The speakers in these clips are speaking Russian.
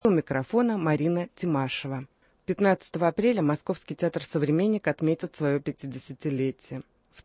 У микрофона Марина Тимашева. 15 апреля Московский театр «Современник» отметит свое 50-летие. В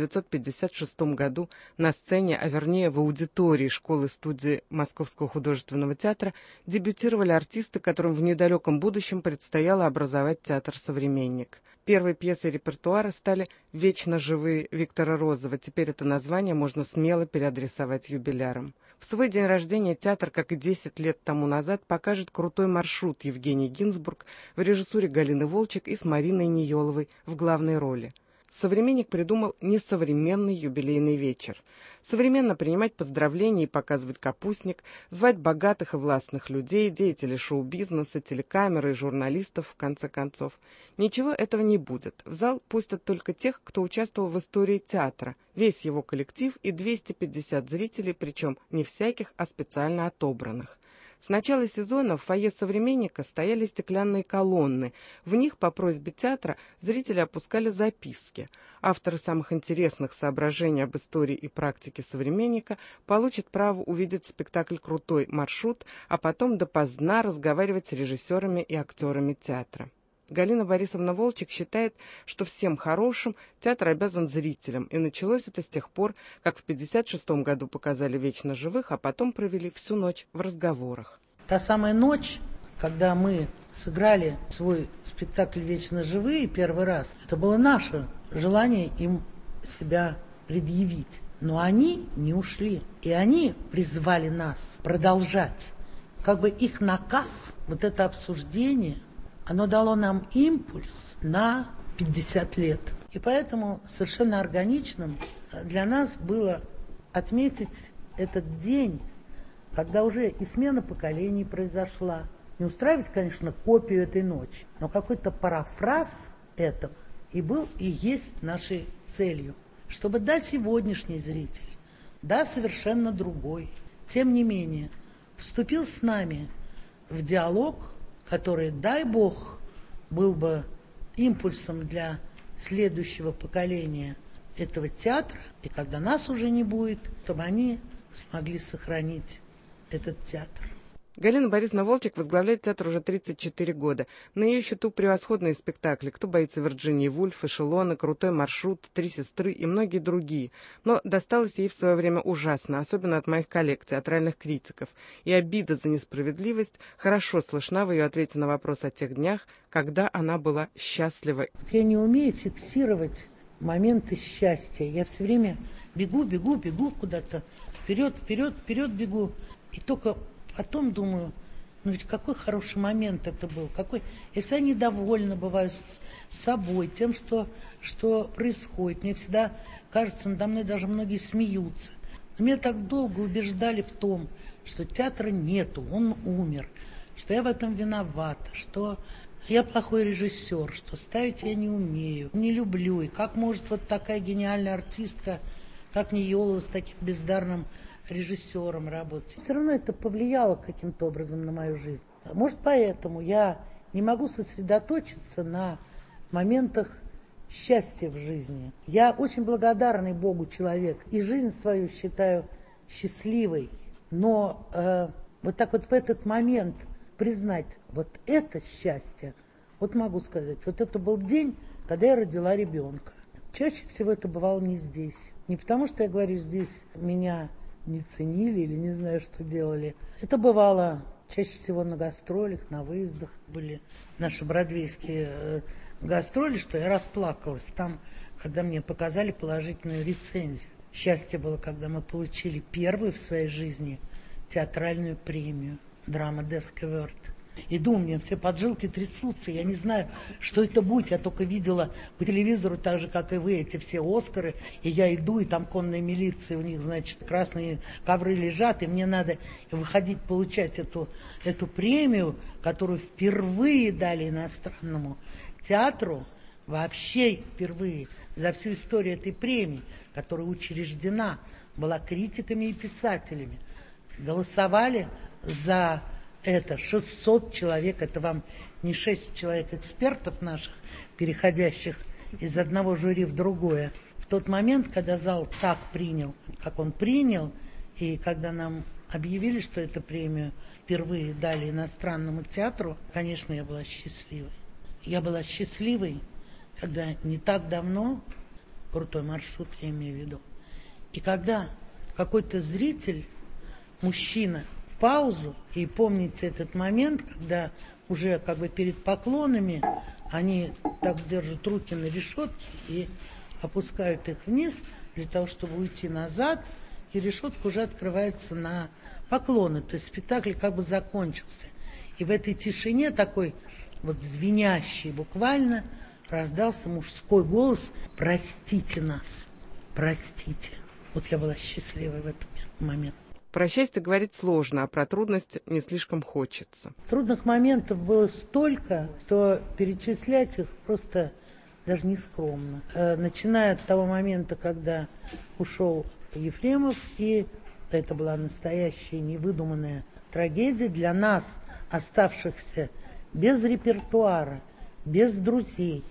1956 году на сцене, а вернее в аудитории школы-студии Московского художественного театра дебютировали артисты, которым в недалеком будущем предстояло образовать театр «Современник». Первой пьесой репертуара стали «Вечно живые» Виктора Розова. Теперь это название можно смело переадресовать юбилярам. В свой день рождения театр, как и 10 лет тому назад, покажет крутой маршрут Евгений Гинзбург в режиссуре Галины Волчек и с Мариной Ниеловой в главной роли. «Современник» придумал несовременный юбилейный вечер. Современно принимать поздравления и показывать капустник, звать богатых и властных людей, деятелей шоу-бизнеса, телекамеры и журналистов, в конце концов. Ничего этого не будет. В зал пустят только тех, кто участвовал в истории театра, весь его коллектив и 250 зрителей, причем не всяких, а специально отобранных. С начала сезона в фойе «Современника» стояли стеклянные колонны. В них по просьбе театра зрители опускали записки. Авторы самых интересных соображений об истории и практике «Современника» получат право увидеть спектакль «Крутой маршрут», а потом допоздна разговаривать с режиссерами и актерами театра. Галина Борисовна Волчек считает, что всем хорошим театр обязан зрителям, и началось это с тех пор, как в 1956 году показали «Вечно живых», а потом провели всю ночь в разговорах. Та самая ночь, когда мы сыграли свой спектакль «Вечно живые» первый раз, это было наше желание им себя предъявить. Но они не ушли, и они призвали нас продолжать. Как бы их наказ, вот это обсуждение, оно дало нам импульс на 50 лет. И поэтому совершенно органичным для нас было отметить этот день, когда уже и смена поколений произошла. Не устраивать, конечно, копию этой ночи, но какой-то парафраз этого и был, и есть нашей целью. Чтобы сегодняшний зритель, совершенно другой, тем не менее, вступил с нами в диалог, который, дай Бог, был бы импульсом для следующего поколения этого театра, и когда нас уже не будет, чтобы они смогли сохранить этот театр. Галина Борисовна Волчек возглавляет театр уже 34 года. На ее счету превосходные спектакли «Кто боится Вирджинии Вульф», «Эшелоны», «Крутой маршрут», «Три сестры» и многие другие. Но досталось ей в свое время ужасно, особенно от моих коллег, театральных критиков. И обида за несправедливость хорошо слышна в ее ответе на вопрос о тех днях, когда она была счастлива. Я не умею фиксировать моменты счастья. Я все время бегу куда-то, вперед бегу. И только потом думаю, ведь какой хороший момент это был, Я всегда недовольна бываю с собой, тем, что происходит. Мне всегда кажется, надо мной даже многие смеются. Но меня так долго убеждали в том, что театра нету, он умер, что я в этом виновата, что я плохой режиссер, что ставить я не умею, не люблю. И как может вот такая гениальная артистка, как Ниелова, с таким бездарным режиссером работать. Все равно это повлияло каким-то образом на мою жизнь. Может, поэтому я не могу сосредоточиться на моментах счастья в жизни. Я очень благодарный Богу человек и жизнь свою считаю счастливой. Но вот так вот в этот момент признать вот это счастье, вот могу сказать, вот это был день, когда я родила ребенка. Чаще всего это бывало не здесь. Не потому, что я говорю, здесь меня не ценили или не знаю, что делали. Это бывало чаще всего на гастролях, на выездах. Были наши бродвейские гастроли, что я расплакалась там, когда мне показали положительную рецензию. Счастье было, когда мы получили первую в своей жизни театральную премию «Драма Дескеверт». Иду, у меня все поджилки трясутся, я не знаю, что это будет. Я только видела по телевизору, так же, как и вы, эти все «Оскары». И я иду, и там конная милиция, у них, значит, красные ковры лежат, и мне надо выходить, получать эту премию, которую впервые дали иностранному театру, вообще впервые за всю историю этой премии, которая учреждена была критиками и писателями. Голосовали за это 600 человек, это вам не 6 человек экспертов наших, переходящих из одного жюри в другое. В тот момент, когда зал так принял, как он принял, и когда нам объявили, что эту премию впервые дали иностранному театру, конечно, я была счастливой. Я была счастливой, когда не так давно, крутой маршрут я имею в виду, и когда какой-то зритель, мужчина, в паузу, и помните этот момент, когда уже как бы перед поклонами они так держат руки на решетке и опускают их вниз для того, чтобы уйти назад, и решетка уже открывается на поклоны, то есть спектакль как бы закончился. И в этой тишине такой вот звенящий буквально раздался мужской голос: «Простите нас, простите». Вот я была счастлива в этот момент. Про счастье говорить сложно, а про трудности не слишком хочется. Трудных моментов было столько, что перечислять их просто даже не скромно. Начиная от того момента, когда ушел Ефремов, и это была настоящая невыдуманная трагедия для нас, оставшихся без репертуара, без друзей,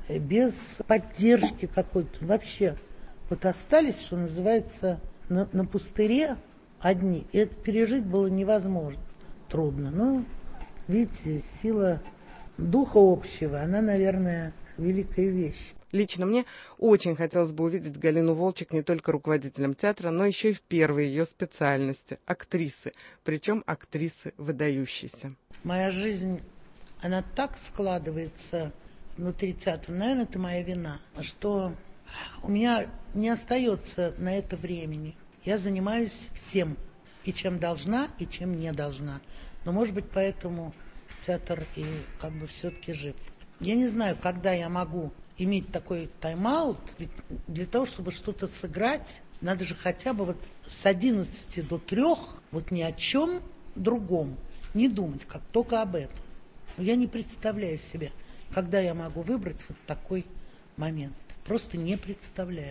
без поддержки какой-то. Вообще, вот остались, что называется, на пустыре одни. И это пережить было невозможно, трудно. Но, видите, сила духа общего, она, наверное, великая вещь. Лично мне очень хотелось бы увидеть Галину Волчек не только руководителем театра, но еще и в первой ее специальности – актрисы, причем актрисы выдающиеся. Моя жизнь, она так складывается внутри театра, наверное, это моя вина, что у меня не остается на это времени. Я занимаюсь всем, и чем должна, и чем не должна. Но, может быть, поэтому театр и как бы все-таки жив. Я не знаю, когда я могу иметь такой тайм-аут, ведь для того, чтобы что-то сыграть, надо же хотя бы вот с 11 до 3 вот ни о чем другом не думать, как только об этом. Я не представляю себе, когда я могу выбрать вот такой момент. Просто не представляю.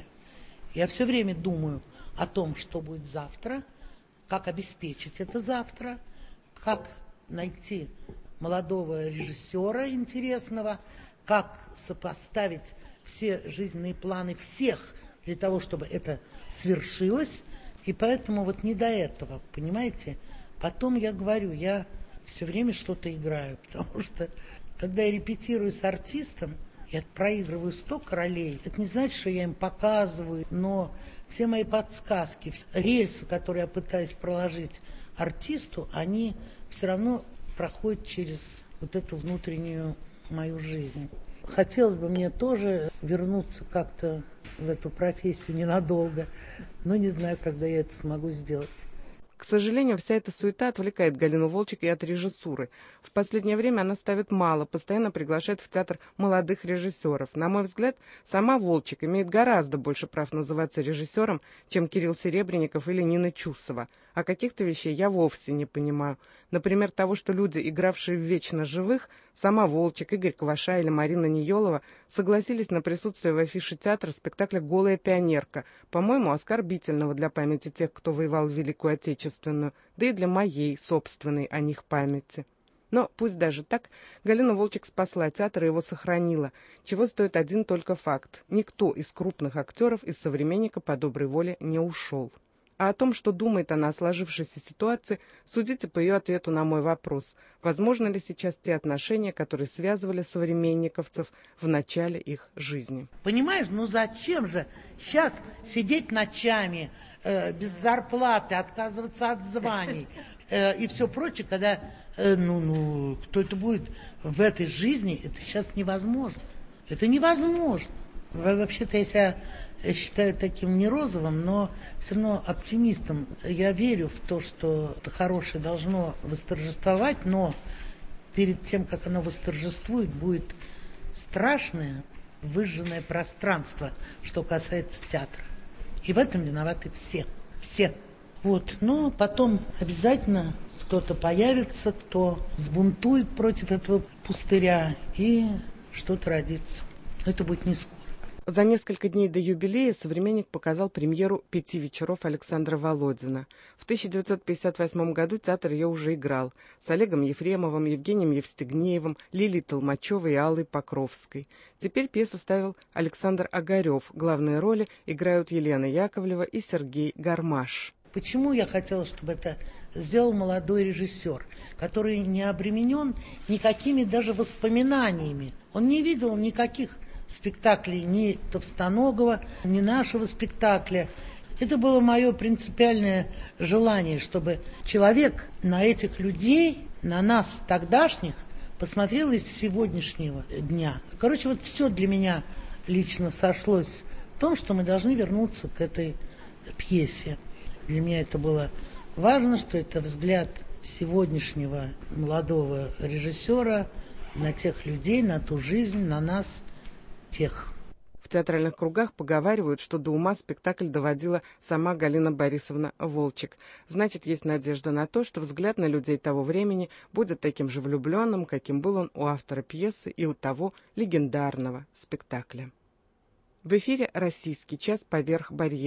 Я все время думаю о том, что будет завтра, как обеспечить это завтра, как найти молодого режиссера интересного, как сопоставить все жизненные планы всех для того, чтобы это свершилось. И поэтому вот не до этого, понимаете? Потом я говорю, я все время что-то играю, потому что когда я репетирую с артистом, я проигрываю 100 королей. Это не значит, что я им показываю, но все мои подсказки, рельсы, которые я пытаюсь проложить артисту, они все равно проходят через вот эту внутреннюю мою жизнь. Хотелось бы мне тоже вернуться как-то в эту профессию ненадолго, но не знаю, когда я это смогу сделать. К сожалению, вся эта суета отвлекает Галину Волчек и от режиссуры. В последнее время она ставит мало, постоянно приглашает в театр молодых режиссеров. На мой взгляд, сама Волчек имеет гораздо больше прав называться режиссером, чем Кирилл Серебренников или Нина Чусова. А каких-то вещей я вовсе не понимаю. Например, того, что люди, игравшие в «Вечно живых», сама Волчек, Игорь Кваша или Марина Ниелова, согласились на присутствие в афише театра спектакля «Голая пионерка», по-моему, оскорбительного для памяти тех, кто воевал в Великую Отечественную, да и для моей собственной о них памяти. Но пусть даже так, Галина Волчек спасла театр и его сохранила, чего стоит один только факт. Никто из крупных актеров из «Современника» по доброй воле не ушел. А о том, что думает она о сложившейся ситуации, судите по ее ответу на мой вопрос. Возможно ли сейчас те отношения, которые связывали современниковцев в начале их жизни? Понимаешь, ну зачем же сейчас сидеть ночами без зарплаты, отказываться от званий и все прочее, когда, кто это будет в этой жизни, это сейчас невозможно. Это невозможно. Вообще-то я себя считаю таким не розовым, но все равно оптимистом. Я верю в то, что хорошее должно восторжествовать, но перед тем, как оно восторжествует, будет страшное выжженное пространство, что касается театра. И в этом виноваты все. Все. Вот. Но потом обязательно кто-то появится, кто сбунтует против этого пустыря, и что-то родится. Это будет не скоро. За несколько дней до юбилея «Современник» показал премьеру «5 вечеров» Александра Володина. В 1958 году театр ее уже играл с Олегом Ефремовым, Евгением Евстигнеевым, Лилией Толмачевой и Аллой Покровской. Теперь пьесу ставил Александр Огарев. Главные роли играют Елена Яковлева и Сергей Гармаш. Почему я хотела, чтобы это сделал молодой режиссер, который не обременен никакими даже воспоминаниями. Он не видел никаких спектаклей ни Товстоногова, ни нашего спектакля. Это было мое принципиальное желание, чтобы человек на этих людей, на нас тогдашних, посмотрел из сегодняшнего дня. Короче, вот все для меня лично сошлось в том, что мы должны вернуться к этой пьесе. Для меня это было важно, что это взгляд сегодняшнего молодого режиссера на тех людей, на ту жизнь, на нас тех. В театральных кругах поговаривают, что до ума спектакль доводила сама Галина Борисовна Волчек. Значит, есть надежда на то, что взгляд на людей того времени будет таким же влюбленным, каким был он у автора пьесы и у того легендарного спектакля. В эфире «Российский час» поверх барьера.